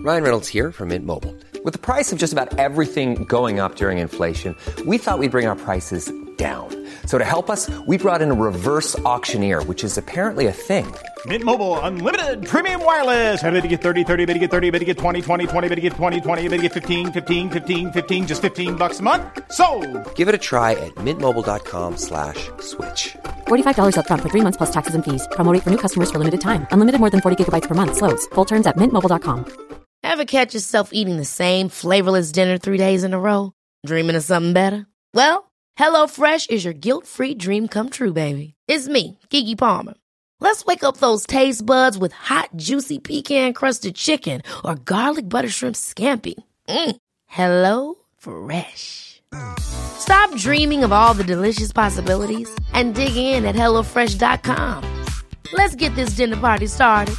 Ryan Reynolds here from Mint Mobile. With the price of just about everything going up during inflation, we thought we'd bring our prices down. So to help us, we brought in a reverse auctioneer, which is apparently a thing. Mint Mobile Unlimited Premium Wireless. How to get 30, 30, bit to get 30, bit to get 20, 20, 20, bit to get 20, 20, bit to get 15, 15, 15, 15, just $15 a month? Sold! Give it a try at mintmobile.com/switch. $45 up front for 3 months plus taxes and fees. Promo rate for new customers for limited time. Unlimited more than 40 gigabytes per month. Slows full terms at mintmobile.com. Ever catch yourself eating the same flavorless dinner 3 days in a row? Dreaming of something better? Well, HelloFresh is your guilt-free dream come true, baby. It's me, Keke Palmer. Let's wake up those taste buds with hot, juicy pecan-crusted chicken or garlic butter shrimp scampi. Hello Fresh. Stop dreaming of all the delicious possibilities and dig in at HelloFresh.com. Let's get this dinner party started.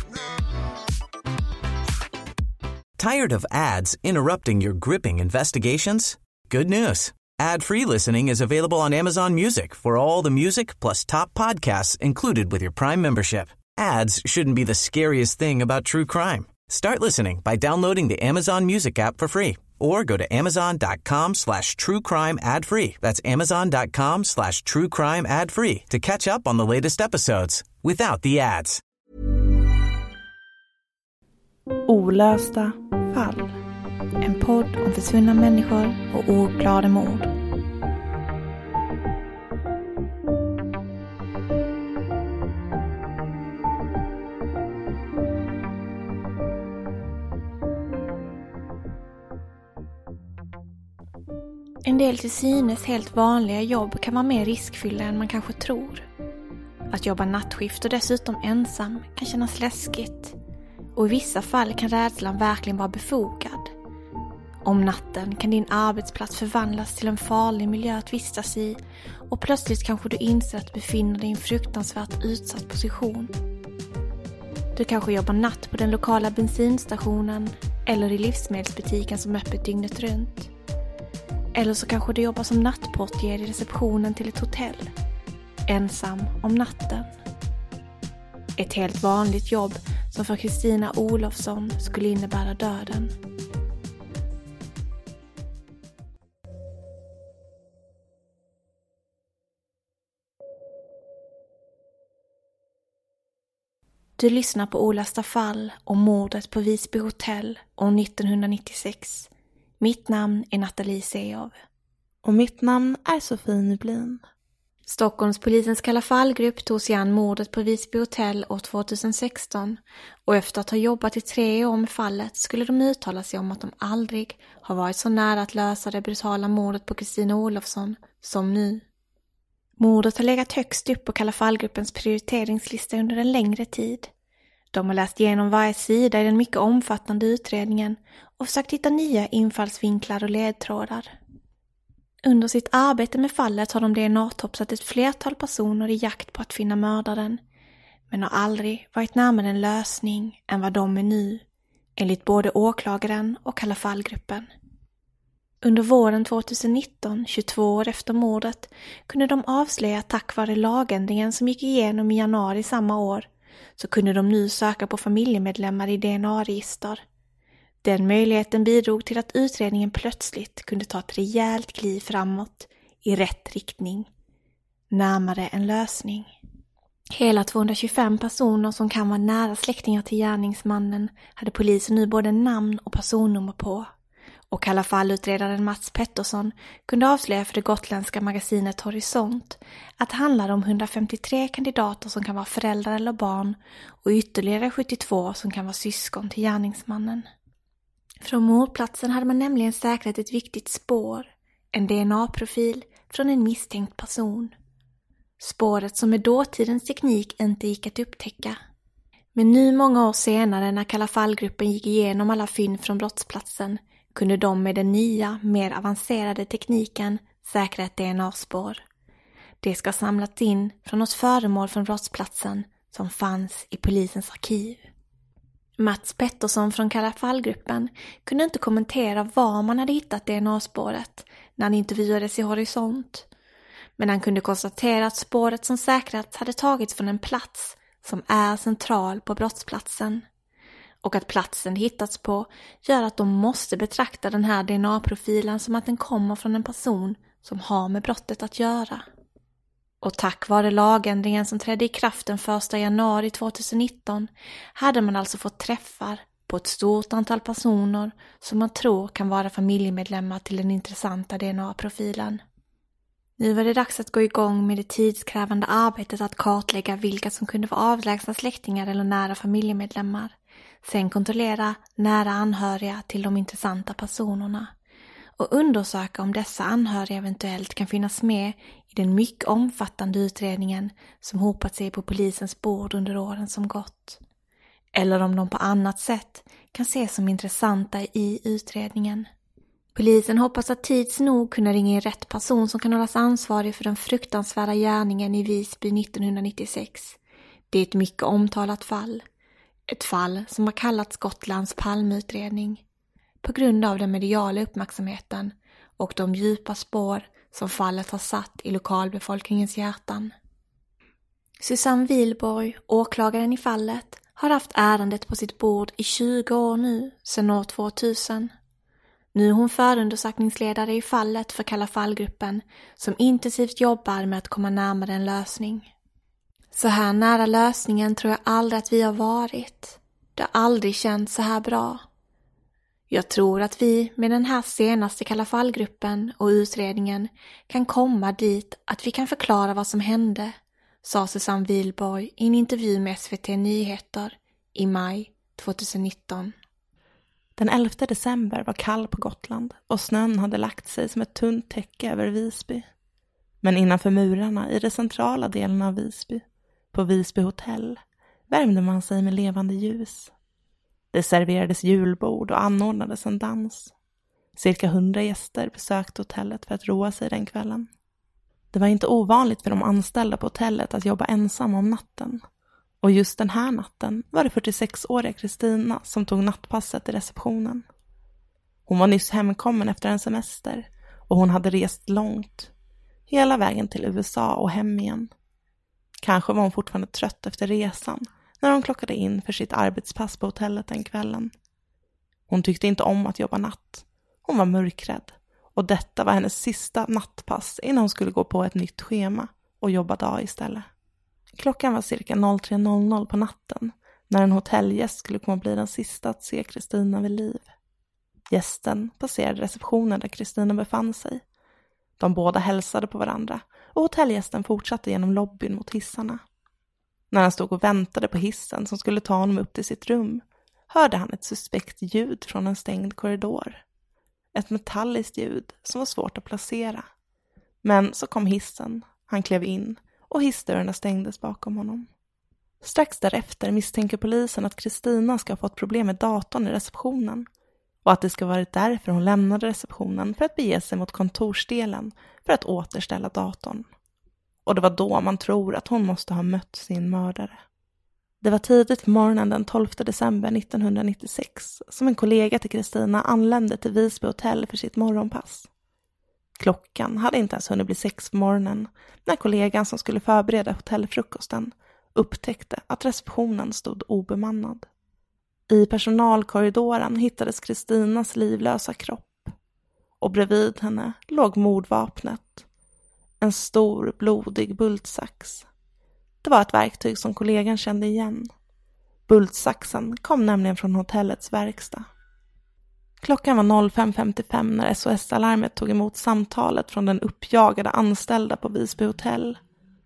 Tired of ads interrupting your gripping investigations? Good news. Ad-free listening is available on Amazon Music for all the music plus top podcasts included with your Prime membership. Ads shouldn't be the scariest thing about true crime. Start listening by downloading the Amazon Music app for free or go to amazon.com/truecrime ad-free. That's amazon.com/truecrime ad-free to catch up on the latest episodes without the ads. Olösta fall. En podd om försvunna människor och ouppklarade mord. En del till synes helt vanliga jobb kan vara mer riskfyllda än man kanske tror. Att jobba nattskift och dessutom ensam kan kännas läskigt. Och i vissa fall kan rädslan verkligen vara befogad. Om natten kan din arbetsplats förvandlas till en farlig miljö att vistas i och plötsligt kanske du inser att du befinner dig i en fruktansvärt utsatt position. Du kanske jobbar natt på den lokala bensinstationen eller i livsmedelsbutiken som är öppet dygnet runt. Eller så kanske du jobbar som nattportier i receptionen till ett hotell. Ensam om natten. Ett helt vanligt jobb som för Kristina Olofsson skulle innebära döden. Du lyssnar på Olösta fall om mordet på Visby hotell år 1996. Mitt namn är Nathalie Seov. Och mitt namn är Sofie Nyblin. Stockholmspolisens Kalla fallgrupp tog sig an mordet på Visby hotell år 2016 och efter att ha jobbat i 3 år med fallet skulle de uttala sig om att de aldrig har varit så nära att lösa det brutala mordet på Kristina Olofsson som nu. Mordet har legat högst upp på Kalla fallgruppens prioriteringslista under en längre tid. De har läst igenom varje sida i den mycket omfattande utredningen och försökt hitta nya infallsvinklar och ledtrådar. Under sitt arbete med fallet har de DNA-topsat ett flertal personer i jakt på att finna mördaren, men har aldrig varit närmare en lösning än vad de är nu, enligt både åklagaren och Kalla fallgruppen. Under våren 2019, 22 år efter mordet, kunde de avslöja tack vare lagändringen som gick igenom i januari samma år, så kunde de nu söka på familjemedlemmar i DNA-register. Den möjligheten bidrog till att utredningen plötsligt kunde ta ett rejält kliv framåt i rätt riktning, närmare en lösning. Hela 225 personer som kan vara nära släktingar till gärningsmannen hade polisen nu både namn och personnummer på. Och Kalla fallutredaren Mats Pettersson kunde avslöja för det gotländska magasinet Horisont att det handlade om 153 kandidater som kan vara föräldrar eller barn och ytterligare 72 som kan vara syskon till gärningsmannen. Från mordplatsen hade man nämligen säkrat ett viktigt spår, en DNA-profil från en misstänkt person. Spåret som med dåtidens teknik inte gick att upptäcka. Men nu många år senare när Kalla fallgruppen gick igenom alla fynd från brottsplatsen kunde de med den nya, mer avancerade tekniken säkra ett DNA-spår. Det ska samlats in från något föremål från brottsplatsen som fanns i polisens arkiv. Mats Pettersson från Kalla fallgruppen kunde inte kommentera var man hade hittat DNA-spåret när han intervjuades i Horisont. Men han kunde konstatera att spåret som säkrats hade tagits från en plats som är central på brottsplatsen. och att platsen hittats på gör att de måste betrakta den här DNA-profilen som att den kommer från en person som har med brottet att göra. Och tack vare lagändringen som trädde i kraft den 1 januari 2019 hade man alltså fått träffar på ett stort antal personer som man tror kan vara familjemedlemmar till den intressanta DNA-profilen. Nu var det dags att gå igång med det tidskrävande arbetet att kartlägga vilka som kunde vara avlägsna släktingar eller nära familjemedlemmar. Sen kontrollera nära anhöriga till de intressanta personerna och undersöka om dessa anhöriga eventuellt kan finnas med i den mycket omfattande utredningen som hopat sig på polisens bord under åren som gått. Eller om de på annat sätt kan ses som intressanta i utredningen. Polisen hoppas att tids nog kunna ringa in rätt person som kan hållas ansvarig för den fruktansvärda gärningen i Visby 1996. Det är ett mycket omtalat fall. Ett fall som har kallats Gotlands palmutredning på grund av den mediala uppmärksamheten och de djupa spår som fallet har satt i lokalbefolkningens hjärtan. Susanne Wihlborg, åklagaren i fallet, har haft ärendet på sitt bord i 20 år nu, sedan år 2000. Nu är hon förundersökningsledare i fallet för Kalla fallgruppen som intensivt jobbar med att komma närmare en lösning. Så här nära lösningen tror jag aldrig att vi har varit. Det har aldrig känts så här bra. Jag tror att vi med den här senaste Kalla fallgruppen och utredningen kan komma dit att vi kan förklara vad som hände, sa Susanne Wihlborg i en intervju med SVT Nyheter i maj 2019. Den 11 december var kall på Gotland och snön hade lagt sig som ett tunt täcke över Visby. Men innanför murarna i den centrala delen av Visby, på Visby hotell, värmde man sig med levande ljus. Det serverades julbord och anordnades en dans. Cirka 100 gäster besökte hotellet för att roa sig den kvällen. Det var inte ovanligt för de anställda på hotellet att jobba ensam om natten. Och just den här natten var det 46-åriga Kristina som tog nattpasset i receptionen. Hon var nyss hemkommen efter en semester och hon hade rest långt. Hela vägen till USA och hem igen. Kanske var hon fortfarande trött efter resan när hon klockade in för sitt arbetspass på hotellet den kvällen. Hon tyckte inte om att jobba natt. Hon var mörkrädd och detta var hennes sista nattpass innan hon skulle gå på ett nytt schema och jobba dag istället. Klockan var cirka 03.00 på natten när en hotellgäst skulle komma bli den sista att se Kristina vid liv. Gästen passerade receptionen där Kristina befann sig. De båda hälsade på varandra och hotellgästen fortsatte genom lobbyn mot hissarna. När han stod och väntade på hissen som skulle ta honom upp till sitt rum hörde han ett suspekt ljud från en stängd korridor. Ett metalliskt ljud som var svårt att placera. Men så kom hissen, han klev in och hissdörrarna stängdes bakom honom. Strax därefter misstänker polisen att Kristina ska ha fått problem med datorn i receptionen och att det ska varit därför hon lämnade receptionen för att bege sig mot kontorsdelen för att återställa datorn. Och det var då man tror att hon måste ha mött sin mördare. Det var tidigt på morgonen den 12 december 1996 som en kollega till Kristina anlände till Visby hotell för sitt morgonpass. Klockan hade inte ens hunnit bli 6 på morgonen när kollegan som skulle förbereda hotellfrukosten upptäckte att receptionen stod obemannad. I personalkorridoren hittades Kristinas livlösa kropp och bredvid henne låg mordvapnet. En stor blodig bultsax. Det var ett verktyg som kollegan kände igen. Bultsaxen kom nämligen från hotellets verkstad. Klockan var 05.55 när SOS-alarmet tog emot samtalet från den uppjagade anställda på Visby hotell.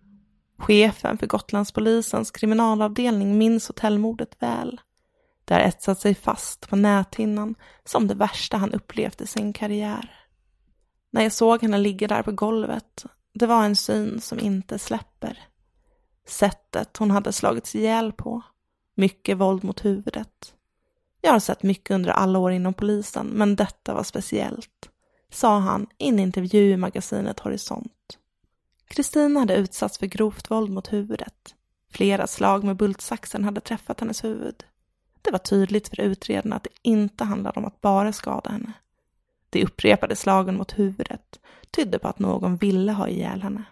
Chefen för Gotlandspolisens kriminalavdelning minns hotellmordet väl. Det har etsat sig fast på näthinnan som det värsta han upplevt i sin karriär. När jag såg henne ligga där på golvet, det var en syn som inte släpper. Sättet hon hade slagits ihjäl på. Mycket våld mot huvudet. Jag har sett mycket under alla år inom polisen, men detta var speciellt, sa han i en intervju i magasinet Horisont. Kristina hade utsatts för grovt våld mot huvudet. Flera slag med bultsaxen hade träffat hennes huvud. Det var tydligt för utredarna att det inte handlade om att bara skada henne. De upprepade slagen mot huvudet tydde på att någon ville ha ihjäl henne.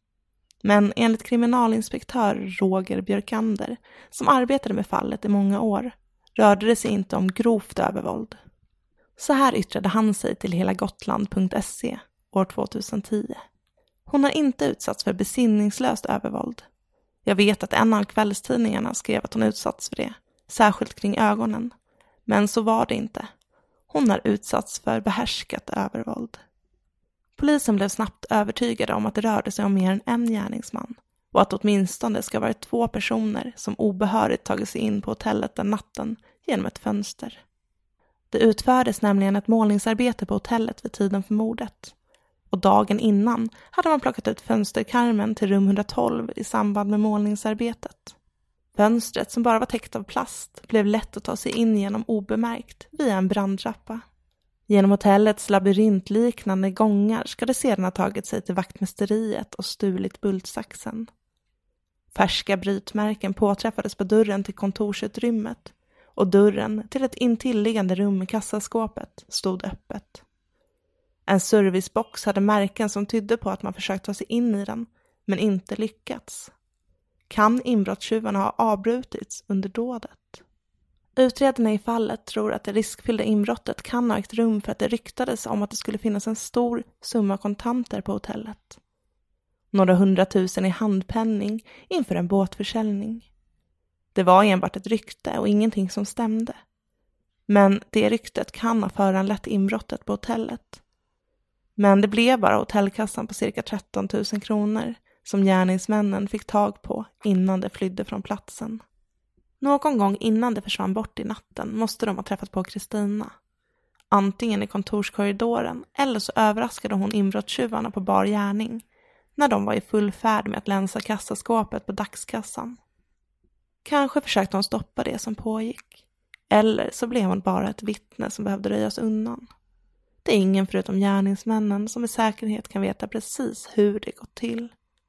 Men enligt kriminalinspektör Roger Björkander, som arbetade med fallet i många år, rörde det sig inte om grovt övervåld. Så här yttrade han sig till helagotland.se år 2010. Hon har inte utsatts för besinningslöst övervåld. Jag vet att en av kvällstidningarna skrev att hon utsatts för det, särskilt kring ögonen. Men så var det inte. Hon har utsatts för behärskat övervåld. Polisen blev snabbt övertygade om att det rörde sig om mer än en gärningsman och att åtminstone ska vara 2 personer som obehörigt tagit sig in på hotellet den natten genom ett fönster. Det utfördes nämligen ett målningsarbete på hotellet vid tiden för mordet. Och dagen innan hade man plockat ut fönsterkarmen till rum 112 i samband med målningsarbetet. Fönstret, som bara var täckt av plast, blev lätt att ta sig in genom obemärkt via en brandtrappa. Genom hotellets labyrintliknande gångar ska det sedan ha tagit sig till vaktmästeriet och stulit bultsaxen. Färska brytmärken påträffades på dörren till kontorsutrymmet och dörren till ett intilliggande rum i kassaskåpet stod öppet. En servicebox hade märken som tydde på att man försökt ta sig in i den, men inte lyckats. Kan inbrottstjuvarna ha avbrutits under dådet? Utredarna i fallet tror att det riskfyllda inbrottet kan ha ägt rum för att det ryktades om att det skulle finnas en stor summa kontanter på hotellet. Några 100 000 i handpenning inför en båtförsäljning. Det var enbart ett rykte och ingenting som stämde. Men det ryktet kan ha föranlett inbrottet på hotellet. Men det blev bara hotellkassan på cirka 13 000 kronor som gärningsmännen fick tag på innan de flydde från platsen. Någon gång innan det försvann bort i natten måste de ha träffat på Kristina. Antingen i kontorskorridoren eller så överraskade hon inbrottstjuvarna på bar gärning när de var i full färd med att länsa kassaskåpet på dagskassan. Kanske försökte hon stoppa det som pågick. Eller så blev hon bara ett vittne som behövde röjas undan. Det är ingen förutom gärningsmännen som med säkerhet kan veta precis hur det gått till.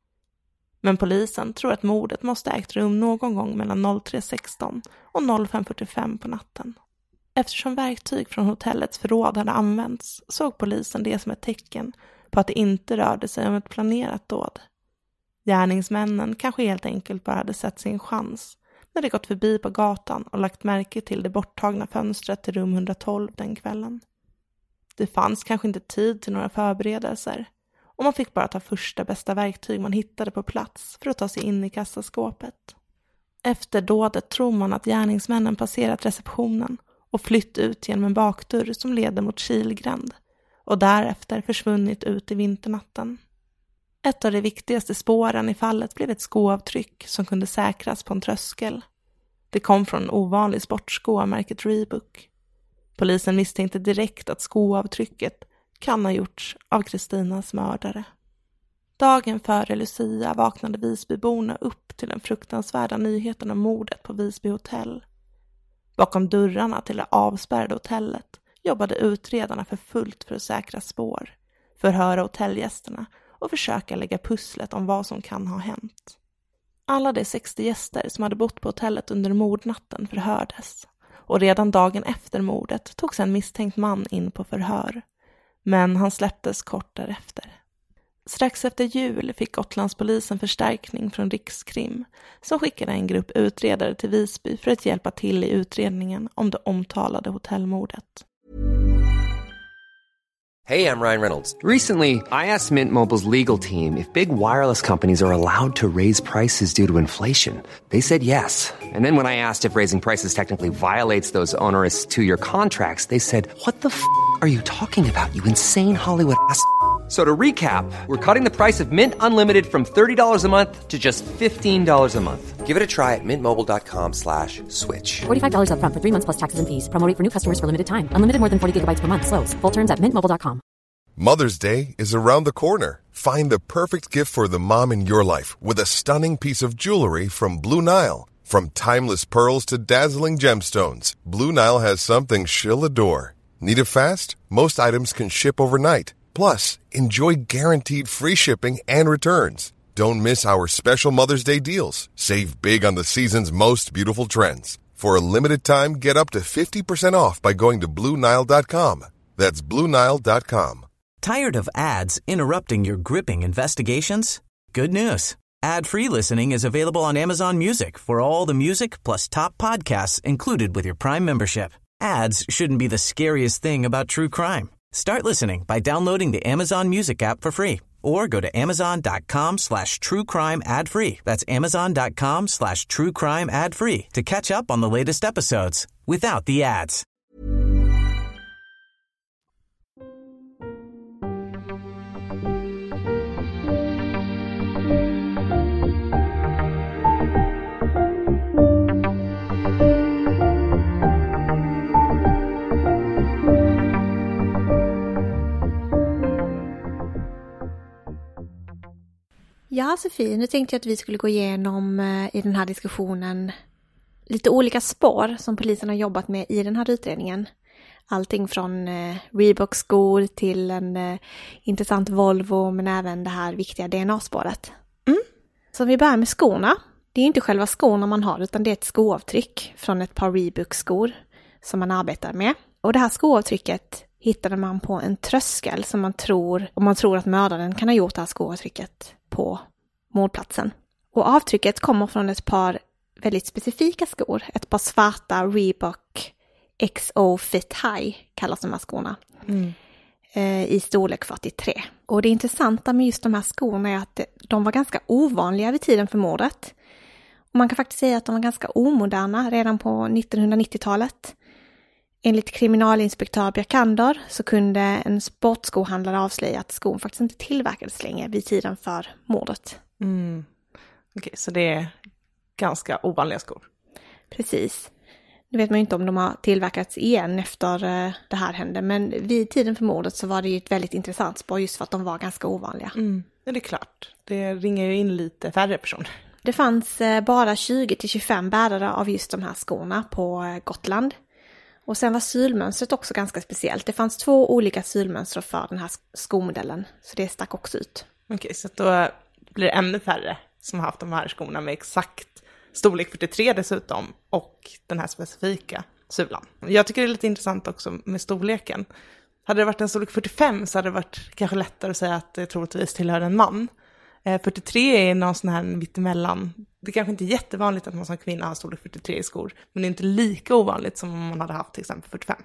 Men polisen tror att mordet måste ägt rum någon gång mellan 03.16 och 05.45 på natten. Eftersom verktyg från hotellets förråd hade använts såg polisen det som ett tecken på att det inte rörde sig om ett planerat dåd. Gärningsmännen kanske helt enkelt bara hade sett sin chans när de gått förbi på gatan och lagt märke till det borttagna fönstret till rum 112 den kvällen. Det fanns kanske inte tid till några förberedelser och man fick bara ta första bästa verktyg man hittade på plats för att ta sig in i kassaskåpet. Efter dådet tror man att gärningsmännen passerat receptionen och flytt ut genom en bakdörr som leder mot Kilgränd och därefter försvunnit ut i vinternatten. Ett av de viktigaste spåren i fallet blev ett skoavtryck som kunde säkras på en tröskel. Det kom från en ovanlig sportsko av märket Reebok. Polisen misstänkte direkt att skoavtrycket kan ha gjorts av Kristinas mördare. Dagen före Lucia vaknade Visbyborna upp till den fruktansvärda nyheten om mordet på Visby hotell. Bakom dörrarna till det avspärrade hotellet jobbade utredarna för fullt för att säkra spår, förhöra hotellgästerna och försöka lägga pusslet om vad som kan ha hänt. Alla de 60 gäster som hade bott på hotellet under mordnatten förhördes. Och redan dagen efter mordet togs en misstänkt man in på förhör. Men han släpptes kort därefter. Strax efter jul fick Gotlandspolisen förstärkning från Rikskrim som skickade en grupp utredare till Visby för att hjälpa till i utredningen om det omtalade hotellmordet. Hey, I'm Ryan Reynolds. Recently, I asked Mint Mobile's legal team if big wireless companies are allowed to raise prices due to inflation. They said yes. And then when I asked if raising prices technically violates those onerous 2-year contracts, they said, "What the f*** are you talking about, you insane Hollywood ass?" So to recap, we're cutting the price of Mint Unlimited from $30 a month to just $15 a month. Give it a try at mintmobile.com/switch. $45 up front for 3 months plus taxes and fees. Promo rate for new customers for limited time. Unlimited more than 40 gigabytes per month slows. Full terms at mintmobile.com. Mother's Day is around the corner. Find the perfect gift for the mom in your life with a stunning piece of jewelry from Blue Nile. From timeless pearls to dazzling gemstones, Blue Nile has something she'll adore. Need it fast? Most items can ship overnight. Plus, enjoy guaranteed free shipping and returns. Don't miss our special Mother's Day deals. Save big on the season's most beautiful trends. For a limited time, get up to 50% off by going to BlueNile.com. That's BlueNile.com. Tired of ads interrupting your gripping investigations? Good news. Ad-free listening is available on Amazon Music for all the music plus top podcasts included with your Prime membership. Ads shouldn't be the scariest thing about true crime. Start listening by downloading the Amazon Music app for free or go to amazon.com/truecrime ad-free. That's amazon.com/truecrime ad-free to catch up on the latest episodes without the ads. Ja, Sofie, nu tänkte jag att vi skulle gå igenom i den här diskussionen lite olika spår som polisen har jobbat med i den här utredningen. Allting från Reebok-skor till en intressant Volvo, men även det här viktiga DNA-spåret. Så vi börjar med skorna. Det är inte själva skorna man har, utan det är ett skoavtryck från ett par Reebok-skor som man arbetar med. Och det här skoavtrycket hittade man på en tröskel som man tror att mördaren kan ha gjort det här skoavtrycket på mordplatsen. Och avtrycket kommer från ett par väldigt specifika skor. Ett par svarta Reebok XO Fit High kallas de här skorna. I storlek 43. Och det intressanta med just de här skorna är att de var ganska ovanliga vid tiden för mordet. Och man kan faktiskt säga att de var ganska omoderna redan på 1990-talet. Enligt kriminalinspektör Björkander så kunde en sportskohandlare avslöja att skon faktiskt inte tillverkades längre vid tiden för mordet. Okej, så det är ganska ovanliga skor. Precis. Nu vet man ju inte om de har tillverkats igen efter det här hände, men vid tiden för mordet så var det ju ett väldigt intressant spår just för att de var ganska ovanliga. Ja, det är klart. Det ringer ju in lite färre personer. Det fanns bara 20-25 bärare av just de här skorna på Gotland. Och sen var sylmönstret också ganska speciellt. Det fanns 2 olika sylmönster för den här skomodellen. Så det stack också ut. Okej, så då blir det ännu färre som har haft de här skorna med exakt storlek 43 dessutom. Och den här specifika sulan. Jag tycker det är lite intressant också med storleken. Hade det varit en storlek 45 så hade det varit kanske lättare att säga att det troligtvis tillhör en man. 43 är någon sån här mittemellan. Det kanske inte är jättevanligt att man som kvinna har storlek 43 i skor. Men det är inte lika ovanligt som om man hade haft till exempel 45.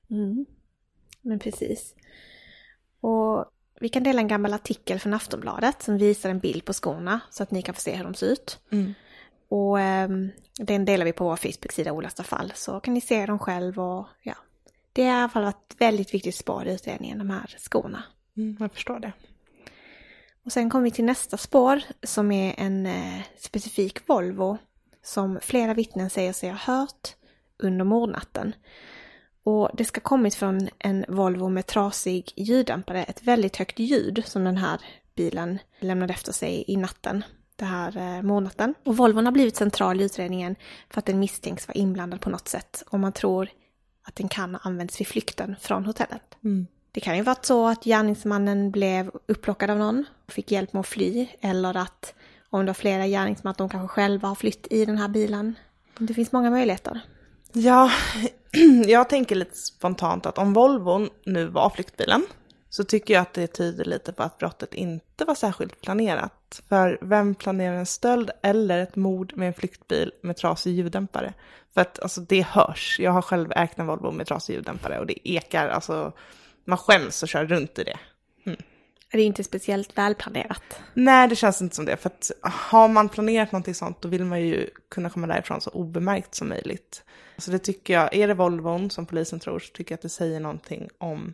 Men precis. Och vi kan dela en gammal artikel från Aftonbladet som visar en bild på skorna så att ni kan få se hur de ser ut. Och den delar vi på vår Facebook-sida Olösta fall, så kan ni se dem själv. Och ja, det är i alla fall ett väldigt viktigt spår i utredningen, de här skorna. Jag förstår det. Och sen kommer vi till nästa spår som är en specifik Volvo som flera vittnen säger sig ha hört under mordnatten. Och det ska kommit från en Volvo med trasig ljuddämpare, ett väldigt högt ljud som den här bilen lämnade efter sig i natten, det här mordnatten. Och Volvon har blivit central i utredningen för att den misstänks vara inblandad på något sätt, och man tror att den kan ha använts vid flykten från hotellet. Det kan ju vara så att gärningsmannen blev upplockad av någon och fick hjälp med att fly. Eller att om det var flera gärningsmän att de kanske själva har flytt i den här bilen. Det finns många möjligheter. Ja, jag tänker lite spontant att om Volvon nu var flyktbilen så tycker jag att det tyder lite på att brottet inte var särskilt planerat. För vem planerar en stöld eller ett mord med en flyktbil med trasig ljuddämpare? För att alltså, det hörs. Jag har själv ägt en Volvo med trasig ljuddämpare och det ekar, alltså man skäms och kör runt i det. Det är inte speciellt välplanerat. Nej, det känns inte som det. För att har man planerat någonting sånt, då vill man ju kunna komma därifrån så obemärkt som möjligt. Så det tycker jag, är det Volvon som polisen tror, så tycker jag att det säger någonting om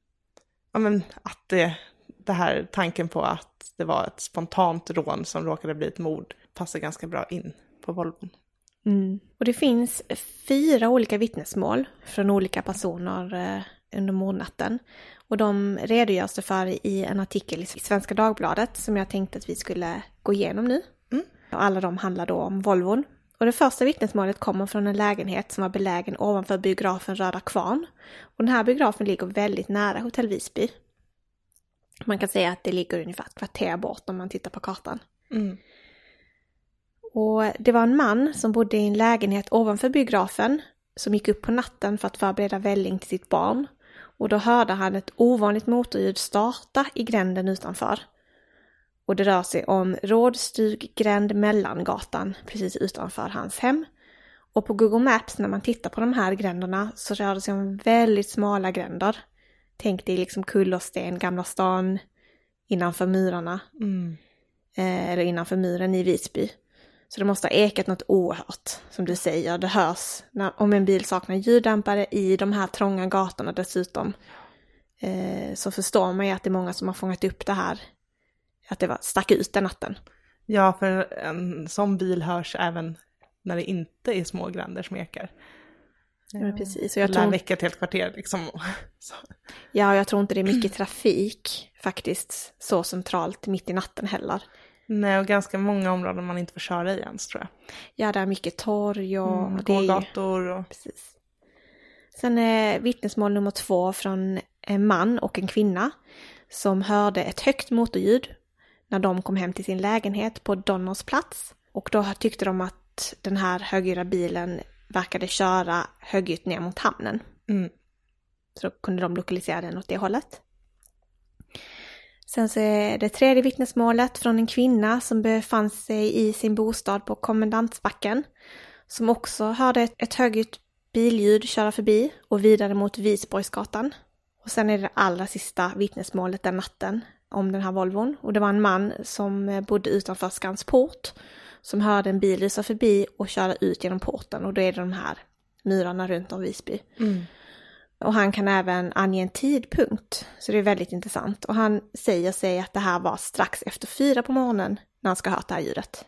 att det här tanken på att det var ett spontant rån som råkade bli ett mord passar ganska bra in på Volvon. Och det finns 4 olika vittnesmål från olika personer under mordnatten. Och de redogörs det för i en artikel i Svenska Dagbladet som jag tänkte att vi skulle gå igenom nu. Och alla de handlar då om Volvon. Och det första vittnesmålet kommer från en lägenhet som var belägen ovanför biografen Röda Kvarn. Och den här biografen ligger väldigt nära Hotell Visby. Man kan säga att det ligger ungefär ett kvarter bort om man tittar på kartan. Och det var en man som bodde i en lägenhet ovanför biografen som gick upp på natten för att förbereda välling till sitt barn. Och då hörde han ett ovanligt motorljud starta i gränden utanför. Och det rör sig om Rådstuggränd Mellangatan precis utanför hans hem. Och på Google Maps när man tittar på de här gränderna så rör det sig om väldigt smala gränder. Tänk dig liksom Kullersten, Gamla stan, innanför murarna. Eller innanför muren i Visby. Så det måste ha ekat något oerhört, som du säger. Det hörs om en bil saknar ljuddämpare i de här trånga gatorna dessutom. Så förstår man ju att det är många som har fångat upp det här. Att det stack ut den natten. Ja, för en sån bil hörs även när det inte är små gränder som ekar. Ja, precis. Så jag tror väcka ett helt kvarter liksom. Ja, jag tror inte det är mycket trafik faktiskt så centralt mitt i natten heller. Nej, och ganska många områden man inte får köra i ens, tror jag. Ja, det är mycket torg och gågator. Och... Precis. Sen är vittnesmål nummer 2 från en man och en kvinna som hörde ett högt motorljud när de kom hem till sin lägenhet på Donners plats. Och då tyckte de att den här högljudda bilen verkade köra högljutt ner mot hamnen. Så då kunde de lokalisera den åt det hållet. Sen så är det 3:e vittnesmålet från en kvinna som befann sig i sin bostad på Kommendantsbacken. Som också hörde ett högljutt billjud köra förbi och vidare mot Visborgsgatan. Och sen är det allra sista vittnesmålet den natten om den här Volvon. Och det var en man som bodde utanför Skansport som hörde en bil rusa förbi och köra ut genom porten. Och då är det de här murarna runt om Visby. Och han kan även ange en tidpunkt. Så det är väldigt intressant. Och han säger sig att det här var strax efter 4 på morgonen när han ska ha hört det här ljudet.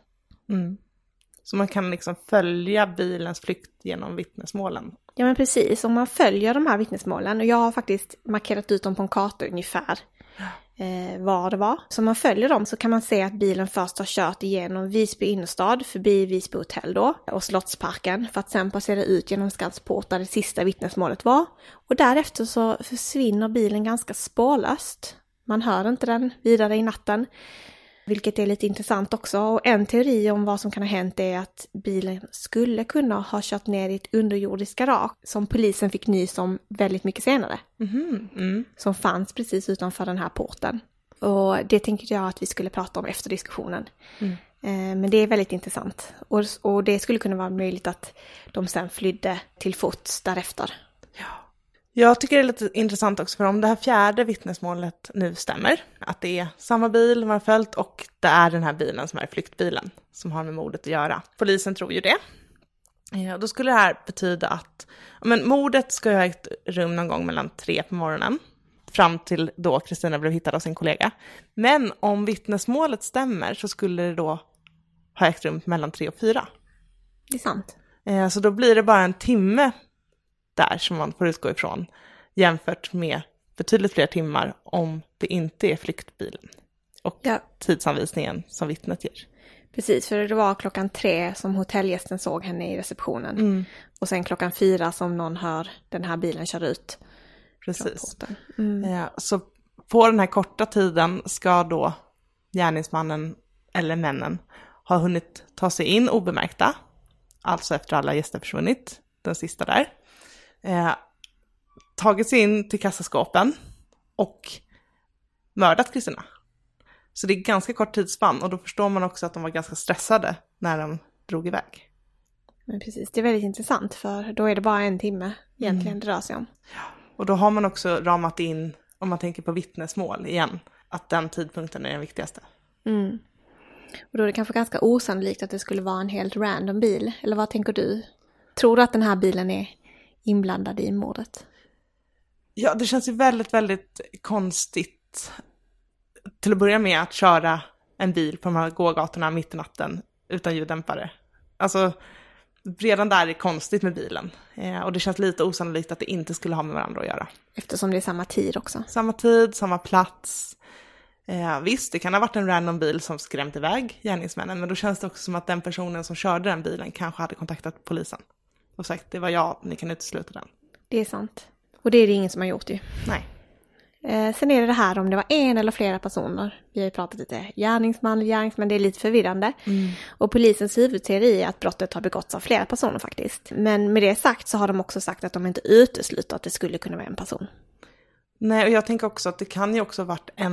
Så man kan liksom följa bilens flykt genom vittnesmålen. Ja, men precis. Om man följer de här vittnesmålen. Och jag har faktiskt markerat ut dem på en karta ungefär. Var det var. Så om man följer dem så kan man se att bilen först har kört igenom Visby innerstad, förbi Visby hotell då, och Slottsparken, för att sen passera ut genom Skansport där det sista vittnesmålet var. Och därefter så försvinner bilen ganska spårlöst. Man hör inte den vidare i natten, vilket är lite intressant också. Och en teori om vad som kan ha hänt är att bilen skulle kunna ha kört ner i ett underjordiskt garage som polisen fick nys om väldigt mycket senare. Som fanns precis utanför den här porten. Och det tänkte jag att vi skulle prata om efter diskussionen. Men det är väldigt intressant. Och det skulle kunna vara möjligt att de sen flydde till fots därefter. Jag tycker det är lite intressant också, för om det här 4:e vittnesmålet nu stämmer, att det är samma bil man har följt och det är den här bilen som är flyktbilen som har med mordet att göra. Polisen tror ju det. Då skulle det här betyda att mordet ska ha ägt rum någon gång mellan 3 på morgonen fram till då Kristina blev hittad av sin kollega. Men om vittnesmålet stämmer så skulle det då ha ägt rum mellan 3 och 4. Det är sant. Så då blir det bara en timme där som man får utgå ifrån, jämfört med betydligt fler timmar om det inte är flyktbilen och tidsanvisningen som vittnet ger. Precis, för det var 3:00 som hotellgästen såg henne i receptionen. Och sen 4:00 som någon hör den här bilen köra ut. Precis. Så på den här korta tiden ska då gärningsmannen eller männen ha hunnit ta sig in obemärkta, alltså efter alla gäster försvunnit, den sista där. Tagit sig in till kassaskåpen och mördat Kristina. Så det är ganska kort tidsspann, och då förstår man också att de var ganska stressade när de drog iväg. Men precis, det är väldigt intressant, för då är det bara en timme egentligen det rör sig om. Och då har man också ramat in, om man tänker på vittnesmål igen, att den tidpunkten är den viktigaste. Och då är det kanske ganska osannolikt att det skulle vara en helt random bil. Eller vad tänker du? Tror du att den här bilen är inblandad i mordet? Ja, det känns ju väldigt, väldigt konstigt till att börja med att köra en bil på de här gågatorna mitt i natten utan ljuddämpare. Alltså, redan där är det konstigt med bilen. Och det känns lite osannolikt att det inte skulle ha med varandra att göra. Eftersom det är samma tid också. Samma tid, samma plats. Visst, det kan ha varit en random bil som skrämt iväg gärningsmännen, men då känns det också som att den personen som körde den bilen kanske hade kontaktat polisen och sagt, det var jag, ni kan utesluta den. Det är sant. Och det är det ingen som har gjort ju. Nej. Sen är det här om det var en eller flera personer. Vi har ju pratat lite gärningsman, det är lite förvirrande. Och polisens huvudteori är att brottet har begåtts av flera personer faktiskt. Men med det sagt så har de också sagt att de inte utesluter att det skulle kunna vara en person. Nej, och jag tänker också att det kan ju också ha varit en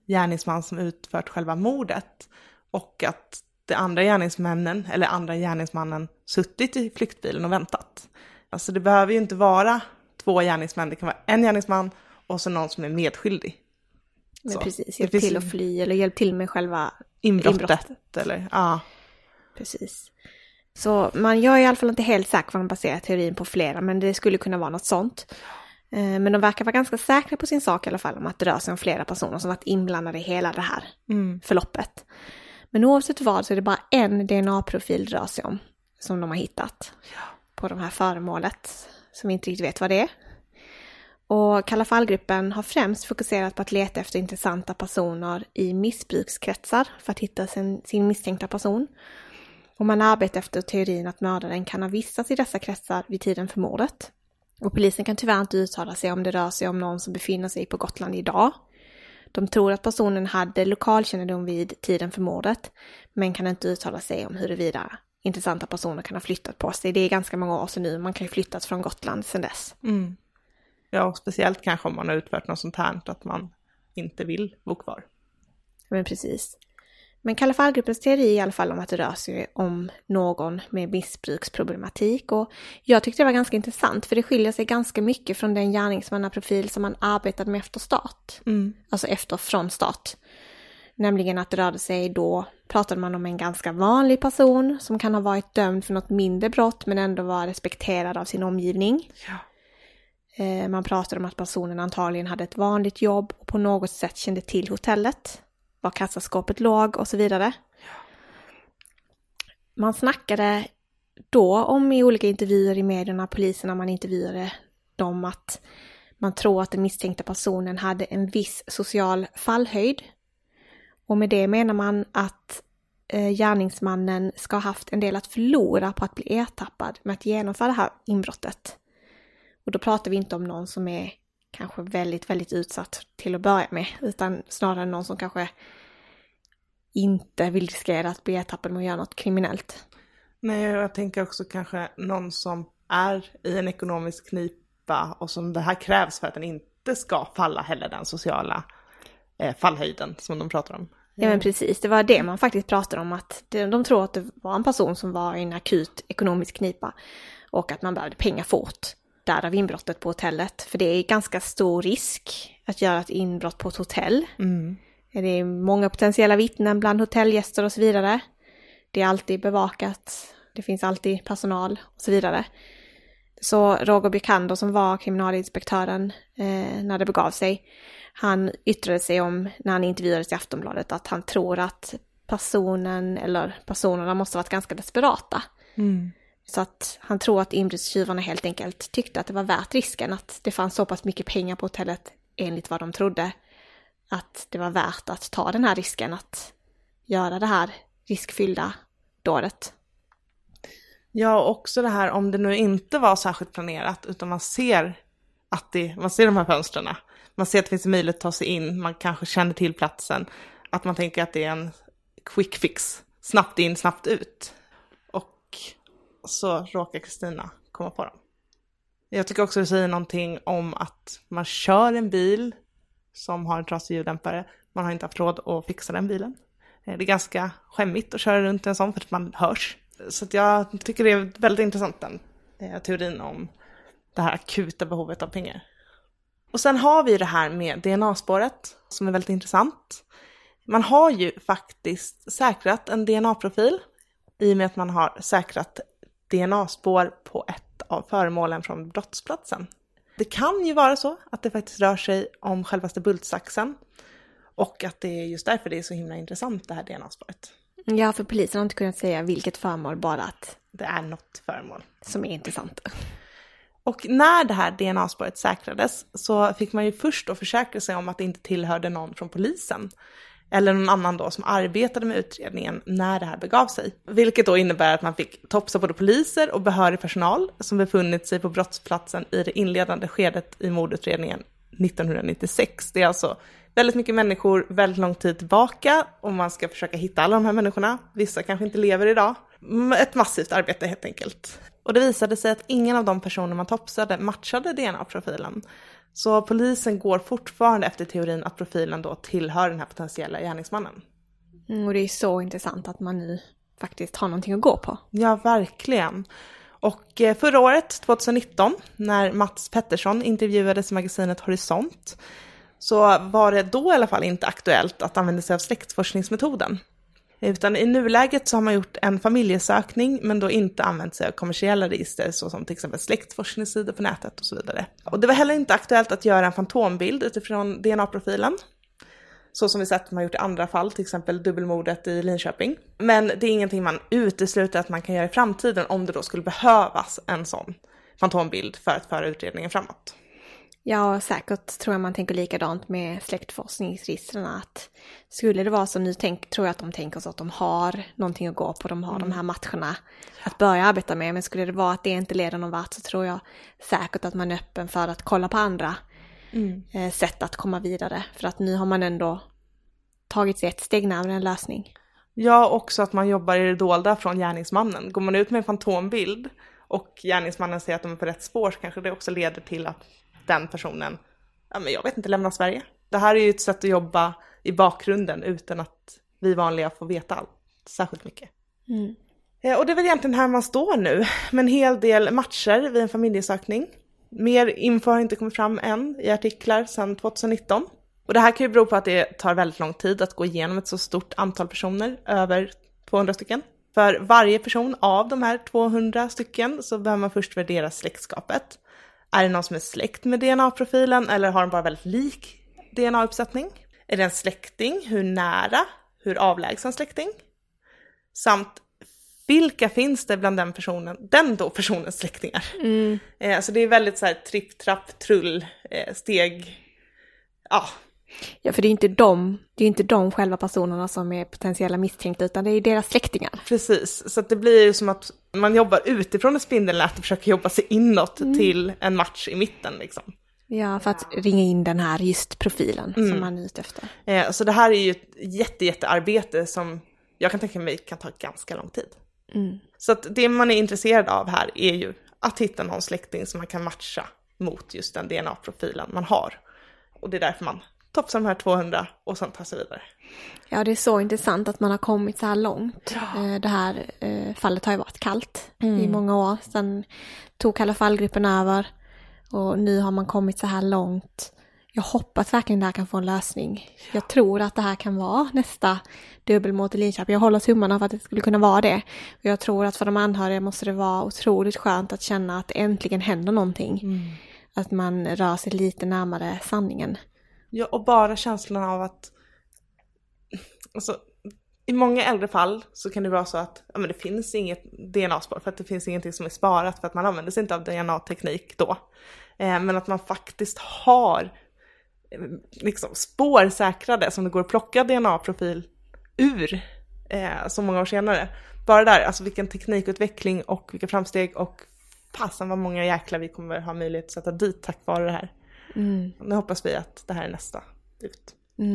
gärningsman som utfört själva mordet och att de andra gärningsmännen eller andra gärningsmannen suttit i flyktbilen och väntat. Alltså det behöver ju inte vara 2 gärningsmän, det kan vara en gärningsman och så någon som är medskyldig. Men så. Precis, hjälp till att fly eller hjälp till med själva inbrottet. Eller, ja. Precis. Så jag är i alla fall inte helt säker på att man baserar teorin på flera, men det skulle kunna vara något sånt. Men de verkar vara ganska säkra på sin sak i alla fall, om att det rör sig om flera personer som varit inblandade i hela det här förloppet. Men oavsett vad så är det bara en DNA-profil det rör sig om som de har hittat på de här föremålet som vi inte riktigt vet vad det är. Och Kalla fall-gruppen har främst fokuserat på att leta efter intressanta personer i missbrukskretsar för att hitta sin misstänkta person. Och man arbetar efter teorin att mördaren kan ha vistats i dessa kretsar vid tiden för mordet. Och polisen kan tyvärr inte uttala sig om det rör sig om någon som befinner sig på Gotland idag. De tror att personen hade lokalkännedom vid tiden för mordet, men kan inte uttala sig om huruvida intressanta personer kan ha flyttat på sig. Det är ganska många år sedan nu, man kan ju flyttat från Gotland sedan dess. Ja, och speciellt kanske om man har utfört något sånt här, att man inte vill bo kvar. Men precis. Men Kalla fall-gruppens teori är i alla fall om att det rör sig om någon med missbruksproblematik. Och jag tyckte det var ganska intressant, för det skiljer sig ganska mycket från den gärningsmannaprofil som man arbetade med efter start. Alltså från start. Nämligen att det rörde sig då, pratade man om en ganska vanlig person som kan ha varit dömd för något mindre brott men ändå var respekterad av sin omgivning. Man pratade om att personen antagligen hade ett vanligt jobb och på något sätt kände till hotellet, var kassaskåpet låg och så vidare. Man snackade då om i olika intervjuer i medierna, poliserna man intervjuade dem, att man tror att den misstänkta personen hade en viss social fallhöjd. Och med det menar man att gärningsmannen ska ha haft en del att förlora på att bli ertappad med att genomföra det här inbrottet. Och då pratar vi inte om någon som är kanske väldigt, väldigt utsatt till att börja med, utan snarare någon som kanske inte vill riskera att bli ertappad med att göra något kriminellt. Nej, jag tänker också kanske någon som är i en ekonomisk knipa och som det här krävs för att den inte ska falla heller, den sociala fallhöjden som de pratar om. Ja, men precis. Det var det man faktiskt pratade om, att de tror att det var en person som var i en akut ekonomisk knipa och att man behövde pengar fort. Därav inbrottet på hotellet. För det är ganska stor risk att göra ett inbrott på ett hotell. Det är många potentiella vittnen bland hotellgäster och så vidare. Det är alltid bevakat. Det finns alltid personal och så vidare. Så Roger Björkander som var kriminalinspektören när det begav sig, han yttrade sig om när han intervjuades i Aftonbladet att han tror att personerna måste ha varit ganska desperata. Så att han tror att inbrottstjuvarna helt enkelt tyckte att det var värt risken, att det fanns så pass mycket pengar på hotellet enligt vad de trodde, att det var värt att ta den här risken att göra det här riskfyllda dådet. Ja, också det här om det nu inte var särskilt planerat utan man ser man ser de här fönsterna. Man ser att det finns möjlighet att ta sig in, man kanske känner till platsen, att man tänker att det är en quick fix, snabbt in, snabbt ut. Och så råkar Kristina komma på dem. Jag tycker också det säger någonting om att man kör en bil som har en trasig ljuddämpare. Man har inte haft råd att fixa den bilen. Det är ganska skämmigt att köra runt en sån för att man hörs. Så att jag tycker det är väldigt intressant, den teorin om det här akuta behovet av pengar. Och sen har vi det här med DNA-spåret som är väldigt intressant. Man har ju faktiskt säkrat en DNA-profil i och med att man har säkrat DNA-spår på ett av föremålen från brottsplatsen. Det kan ju vara så att det faktiskt rör sig om självaste bultsaxen och att det är just därför det är så himla intressant det här DNA-spåret. Ja, för polisen har inte kunnat säga vilket föremål, bara att det är något föremål som är intressant. Och när det här DNA-spåret säkrades så fick man ju först då försäkra sig om att det inte tillhörde någon från polisen. Eller någon annan då som arbetade med utredningen när det här begav sig. Vilket då innebär att man fick topsa både poliser och behörig personal som befunnit sig på brottsplatsen i det inledande skedet i mordutredningen 1996. Det är alltså väldigt mycket människor, väldigt lång tid tillbaka och man ska försöka hitta alla de här människorna. Vissa kanske inte lever idag. Ett massivt arbete helt enkelt. Och det visade sig att ingen av de personer man topsade matchade DNA-profilen. Så polisen går fortfarande efter teorin att profilen då tillhör den här potentiella gärningsmannen. Och det är så intressant att man nu faktiskt har någonting att gå på. Ja, verkligen. Och förra året, 2019, när Mats Pettersson intervjuades i magasinet Horisont, så var det då i alla fall inte aktuellt att använda sig av släktforskningsmetoden. Utan i nuläget så har man gjort en familjesökning men då inte använt sig av kommersiella register såsom till exempel släktforskningssidor på nätet och så vidare. Och det var heller inte aktuellt att göra en fantombild utifrån DNA-profilen. Så som vi sett man gjort i andra fall, till exempel dubbelmordet i Linköping. Men det är ingenting man utesluter att man kan göra i framtiden om det då skulle behövas en sån fantombild för att föra utredningen framåt. Ja, säkert tror jag man tänker likadant med släktforskningsregistren, att skulle det vara så nu tror jag att de tänker så att de har någonting att gå på, de har de här matcherna att börja arbeta med, men skulle det vara att det inte leder någon vart så tror jag säkert att man är öppen för att kolla på andra sätt att komma vidare, för att nu har man ändå tagit sig ett steg närmare en lösning. Ja, också att man jobbar i det dolda från gärningsmannen. Går man ut med en fantombild och gärningsmannen säger att de är på rätt spår så kanske det också leder till att den personen, ja men jag vet inte, lämnar Sverige. Det här är ju ett sätt att jobba i bakgrunden utan att vi vanliga får veta allt särskilt mycket. Och det är väl egentligen här man står nu, med en hel del matcher vid en familjesökning. Mer info har inte kommit fram än i artiklar sedan 2019. Och det här kan ju bero på att det tar väldigt lång tid att gå igenom ett så stort antal personer, över 200 stycken. För varje person av de här 200 stycken så behöver man först värdera släktskapet. Är det någon som är släkt med DNA-profilen eller har de bara väldigt lik DNA-uppsättning? Är det en släkting? Hur nära? Hur avlägsen släkting? Samt vilka finns det bland den personens släktingar? Så det är väldigt så här tripp, trapp, trull, steg. Ja, för det är inte de själva personerna som är potentiella misstänkta, utan det är deras släktingar. Precis, så att det blir ju som att man jobbar utifrån ett spindelnät och försöker jobba sig inåt till en match i mitten liksom. Ja, för att ringa in den här just profilen som man är ute efter. Så det här är ju ett jättearbete som jag kan tänka mig kan ta ganska lång tid. Så att det man är intresserad av här är ju att hitta någon släkting som man kan matcha mot just den DNA-profilen man har. Och det är därför man topsar de här 200 och sen tar sig vidare. Ja, det är så intressant att man har kommit så här långt. Det här fallet har ju varit kallt i många år. Sen tog Kalla fallgruppen över och nu har man kommit så här långt. Jag hoppas verkligen det här kan få en lösning. Jag tror att det här kan vara nästa dubbelmord i Linköping. Jag håller tummarna för att det skulle kunna vara det. Och jag tror att för de anhöriga måste det vara otroligt skönt att känna att det äntligen händer någonting. Att man rör sig lite närmare sanningen. Ja, och bara känslan av att alltså, i många äldre fall så kan det vara så att men det finns inget DNA-spår för att det finns ingenting som är sparat för att man använder sig inte av DNA-teknik då. Men att man faktiskt har liksom spår säkrade som det går att plocka DNA-profil ur så många år senare. Bara där, alltså vilken teknikutveckling och vilka framsteg och passan vad många jäklar vi kommer ha möjlighet att sätta dit tack vare det här. Nu hoppas vi att det här är nästa ut.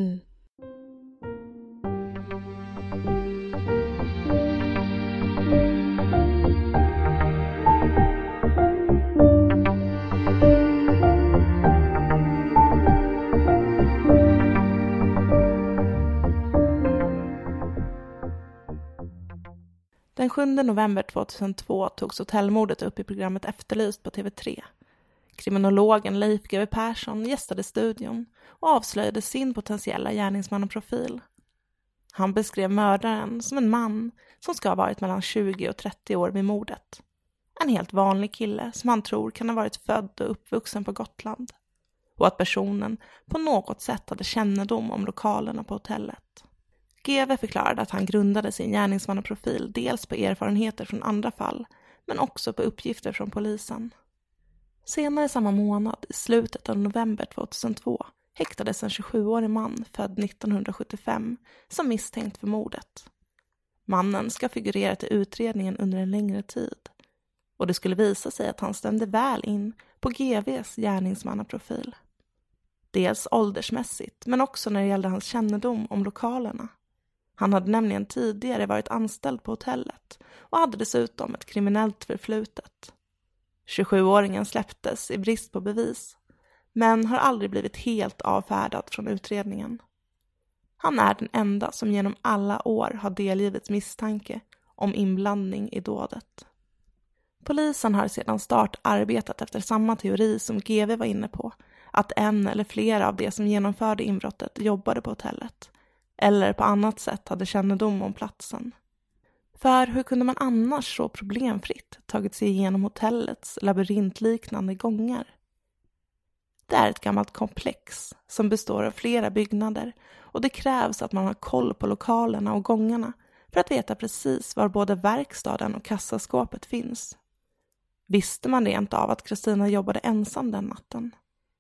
Den 7 november 2002 togs hotellmordet upp i programmet Efterlyst på TV3. Kriminologen Leif GW Persson gästade studion och avslöjade sin potentiella gärningsmannaprofil. Han beskrev mördaren som en man som ska ha varit mellan 20 och 30 år vid mordet. En helt vanlig kille som han tror kan ha varit född och uppvuxen på Gotland. Och att personen på något sätt hade kännedom om lokalerna på hotellet. GW förklarade att han grundade sin gärningsmannaprofil dels på erfarenheter från andra fall men också på uppgifter från polisen. Senare samma månad, i slutet av november 2002, häktades en 27-årig man född 1975 som misstänkt för mordet. Mannen ska figurera i utredningen under en längre tid. Och det skulle visa sig att han stämde väl in på GW:s gärningsmannaprofil. Dels åldersmässigt, men också när det gällde hans kännedom om lokalerna. Han hade nämligen tidigare varit anställd på hotellet och hade dessutom ett kriminellt förflutet. 27-åringen släpptes i brist på bevis. men har aldrig blivit helt avfärdad från utredningen. Han är den enda som genom alla år har delgivits misstanke om inblandning i dådet. Polisen har sedan start arbetat efter samma teori som GV var inne på, att en eller flera av de som genomförde inbrottet jobbade på hotellet, eller på annat sätt hade kännedom om platsen. För hur kunde man annars så problemfritt tagit sig igenom hotellets labyrintliknande gångar? Det är ett gammalt komplex som består av flera byggnader och det krävs att man har koll på lokalerna och gångarna för att veta precis var både verkstaden och kassaskåpet finns. Visste man rent av att Kristina jobbade ensam den natten?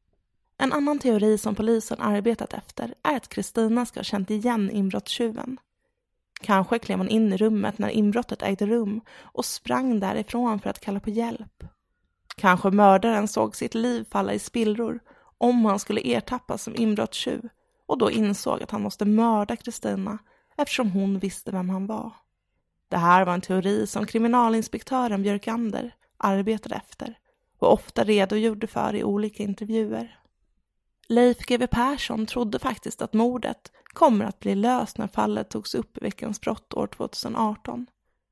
En annan teori som polisen arbetat efter är att Kristina ska ha känt igen inbrottstjuven. Kanske klev hon in i rummet när inbrottet ägde rum och sprang därifrån för att kalla på hjälp. Kanske mördaren såg sitt liv falla i spillror om han skulle ertappas som inbrottstjuv och då insåg att han måste mörda Kristina eftersom hon visste vem han var. Det här var en teori som kriminalinspektören Björkander arbetade efter och ofta redogjorde för i olika intervjuer. Leif GW Persson trodde faktiskt att mordet kommer att bli löst när fallet togs upp i Veckans brott år 2018.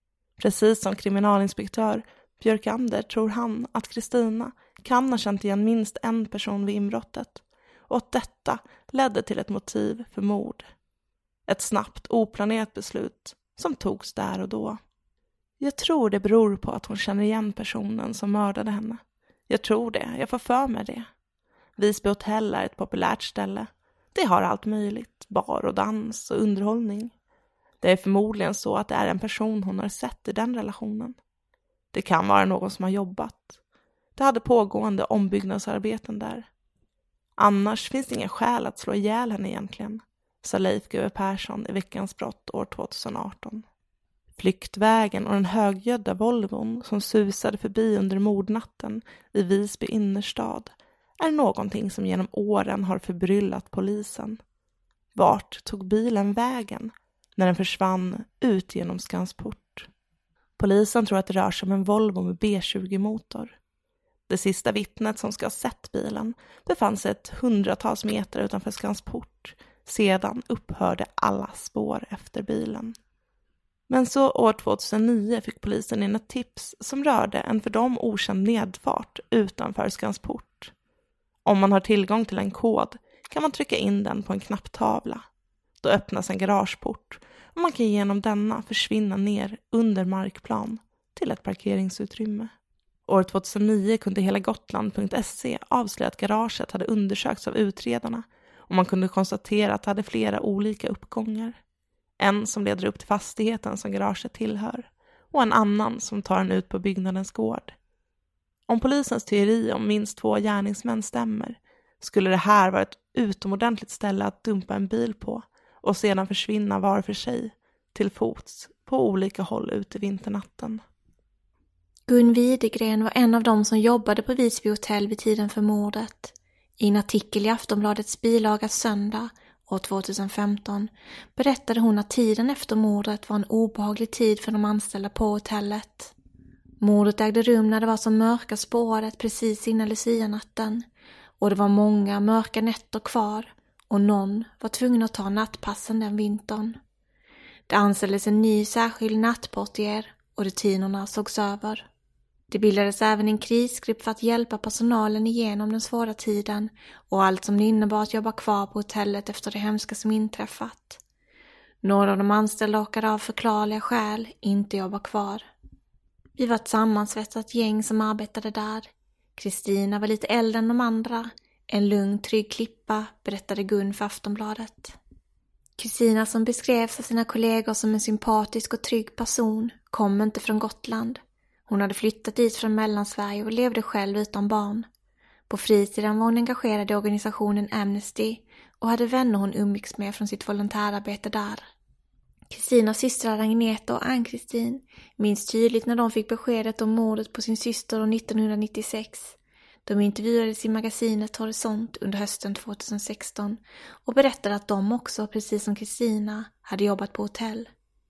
Precis som kriminalinspektör Björkander tror han att Kristina kan ha känt igen minst en person vid inbrottet och att detta ledde till ett motiv för mord. Ett snabbt, oplanerat beslut som togs där och då. Jag tror det beror på att hon känner igen personen som mördade henne. Jag tror det, jag får för mig det. Visby hotell är ett populärt ställe. Det har allt möjligt, bar och dans och underhållning. Det är förmodligen så att det är en person hon har sett i den relationen. Det kan vara någon som har jobbat. Det hade pågående ombyggnadsarbeten där. Annars finns det inga skäl att slå ihjäl henne egentligen, sa Leif GW Persson i Veckans brott år 2018. Flyktvägen och den högljudda Volvon som susade förbi under mordnatten i Visby innerstad är någonting som genom åren har förbryllat polisen. Vart tog bilen vägen när den försvann ut genom Skansport? Polisen tror att det rör sig om en Volvo med B20-motor. Det sista vittnet som ska ha sett bilen befann sig ett 100-tals meter utanför Skansport. Sedan upphörde alla spår efter bilen. Men så år 2009 fick polisen in ett tips som rörde en för dem okänd nedfart utanför Skansport. Om man har tillgång till en kod kan man trycka in den på en knapptavla. Då öppnas en garageport och man kan genom denna försvinna ner under markplan till ett parkeringsutrymme. År 2009 kunde hela Gotland.se avslöja att garaget hade undersökts av utredarna och man kunde konstatera att det hade flera olika uppgångar. En som leder upp till fastigheten som garaget tillhör och en annan som tar en ut på byggnadens gård. Om polisens teori om minst 2 gärningsmän stämmer skulle det här vara ett utomordentligt ställe att dumpa en bil på och sedan försvinna var för sig till fots på olika håll ut i vinternatten. Gun Widegren var en av dem som jobbade på Visby hotell vid tiden för mordet. I en artikel i Aftonbladets bilaga Söndag år 2015 berättade hon att tiden efter mordet var en obehaglig tid för de anställda på hotellet. Mordet ägde rum när det var som mörkast på året precis innan Lucia-natten och det var många mörka nätter kvar och någon var tvungen att ta nattpassen den vintern. Det anställdes en ny särskild nattportier och rutinerna sågs över. Det bildades även en krisgrupp för att hjälpa personalen igenom den svåra tiden och allt som det innebar att jobba kvar på hotellet efter det hemska som inträffat. Några av de anställda orkade av förklarliga skäl inte jobba kvar. Vi var ett sammansvetsat gäng som arbetade där. Kristina var lite äldre än de andra. En lugn, trygg klippa, berättade Gun för Aftonbladet. Kristina, som beskrevs av sina kollegor som en sympatisk och trygg person, kom inte från Gotland. Hon hade flyttat dit från Mellansverige och levde själv utan barn. På fritiden var hon engagerad i organisationen Amnesty och hade vänner hon umgicks med från sitt volontärarbete där. Kristinas systrar Agneta och Ann-Kristin minns tydligt när de fick beskedet om mordet på sin syster år 1996. De intervjuades i magasinet Horisont under hösten 2016 och berättade att de också, precis som Kristina, hade jobbat på hotell.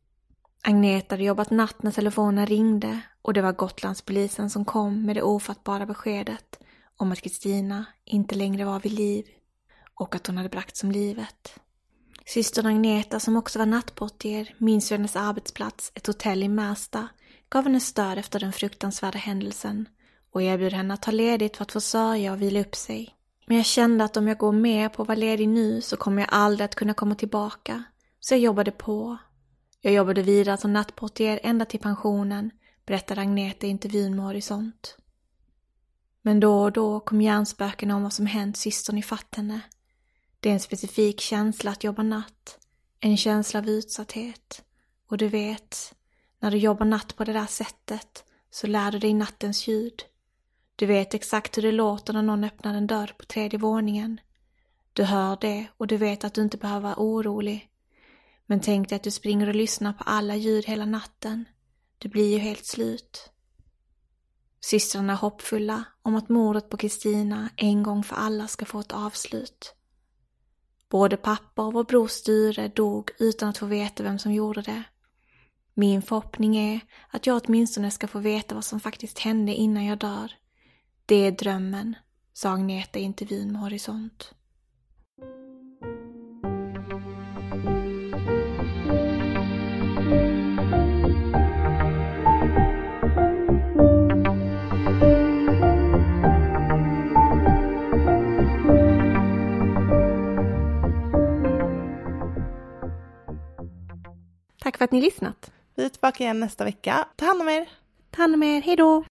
Agneta hade jobbat natt när telefonen ringde och det var Gotlandspolisen som kom med det ofattbara beskedet om att Kristina inte längre var vid liv och att hon hade bragts om livet. Systern Agneta, som också var nattportier, minns hennes arbetsplats, ett hotell i Märsta, gav henne stöd efter den fruktansvärda händelsen och erbjöd henne att ta ledigt för att få sörja och vila upp sig. Men jag kände att om jag går med på att vara ledig nu så kommer jag aldrig att kunna komma tillbaka. Så jag jobbade på. Jag jobbade vidare som nattportier ända till pensionen, berättade Agneta i intervjun med Horisont. Men då och då kom hjärnspöken om vad som hänt systern i fatt henne. Det är en specifik känsla att jobba natt. En känsla av utsatthet. Och du vet, när du jobbar natt på det där sättet så lär du dig nattens ljud. Du vet exakt hur det låter när någon öppnar en dörr på 3:e våningen. Du hör det och du vet att du inte behöver vara orolig. Men tänk dig att du springer och lyssnar på alla ljud hela natten. Du blir ju helt slut. Systrarna är hoppfulla om att mordet på Kristina en gång för alla ska få ett avslut. Både pappa och vår bror Sture dog utan att få veta vem som gjorde det. Min förhoppning är att jag åtminstone ska få veta vad som faktiskt hände innan jag dör. Det är drömmen, sa Agneta i intervjun med Horisont. Tack för att ni lyssnat. Vi är tillbaka igen nästa vecka. Ta hand om er. Ta hand om er. Hej då.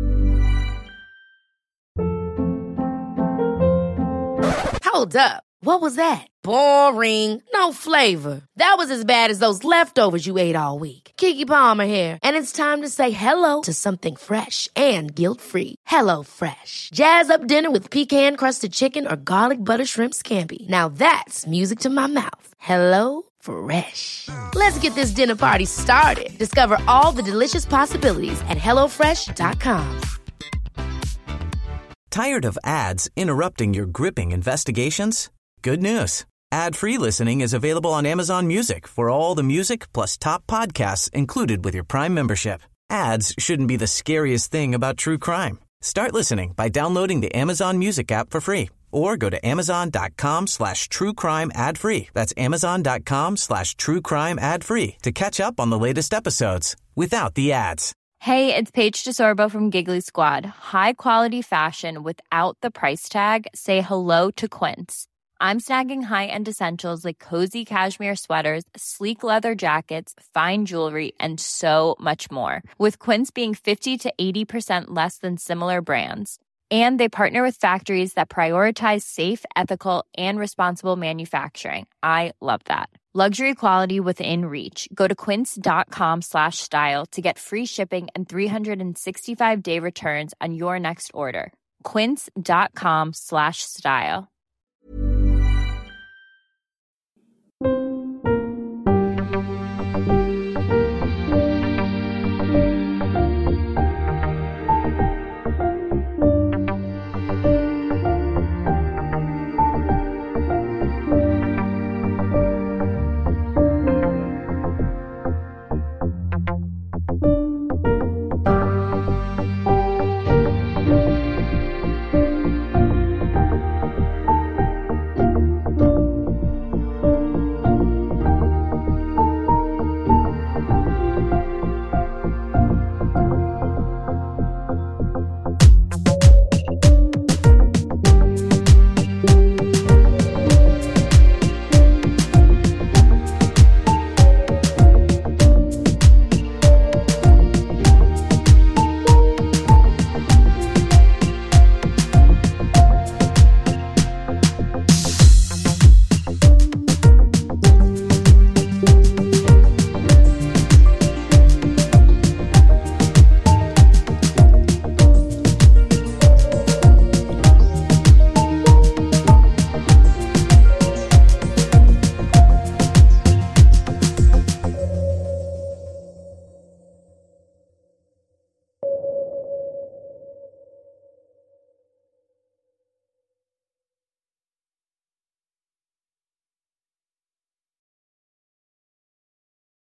Hold up. What was that? Boring. No flavor. That was as bad as those leftovers you ate all week. Keke Palmer here. And it's time to say hello to something fresh and guilt-free. Hello Fresh. Jazz up dinner with pecan-crusted chicken or garlic butter shrimp scampi. Now that's music to my mouth. Hello Fresh. Let's get this dinner party started. Discover all the delicious possibilities at HelloFresh.com. Tired of ads interrupting your gripping investigations? Good news. Ad-free listening is available on Amazon Music for all the music plus top podcasts included with your Prime membership. Ads shouldn't be the scariest thing about true crime. Start listening by downloading the Amazon Music app for free or go to amazon.com/truecrime ad-free. That's amazon.com/truecrime ad-free to catch up on the latest episodes without the ads. Hey, it's Paige DeSorbo from Giggly Squad. High quality fashion without the price tag. Say hello to Quince. I'm snagging high-end essentials like cozy cashmere sweaters, sleek leather jackets, fine jewelry, and so much more. With Quince being 50 to 80% less than similar brands. And they partner with factories that prioritize safe, ethical, and responsible manufacturing. I love that. Luxury quality within reach. Go to quince.com/style to get free shipping and 365-day returns on your next order. Quince.com/style.